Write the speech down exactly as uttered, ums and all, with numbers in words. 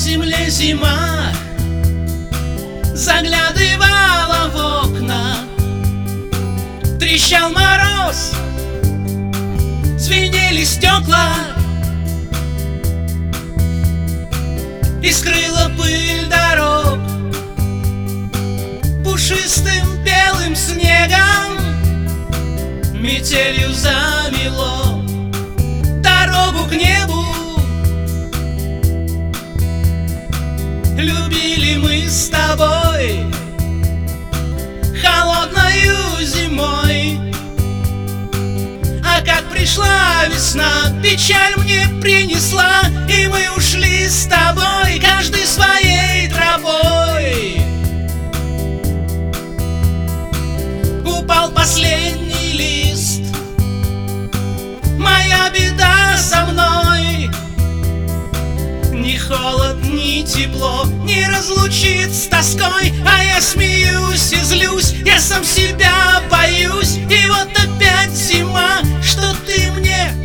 земле зима заглядывала в окна, трещал мороз, звенели стекла, и скрыла пыль дорог пушистым белым снегом, метелью замело дорогу к небу. Любили мы с тобой холодною зимой, а как пришла весна, печаль мне принесла, и мы ушли с тобой, каждый своей тропой. Упал последний лист, моя беда со мной. Ни холод, ни тепло не разлучит с тоской, а я смеюсь и злюсь, я сам себя боюсь. И вот опять зима, что ты мне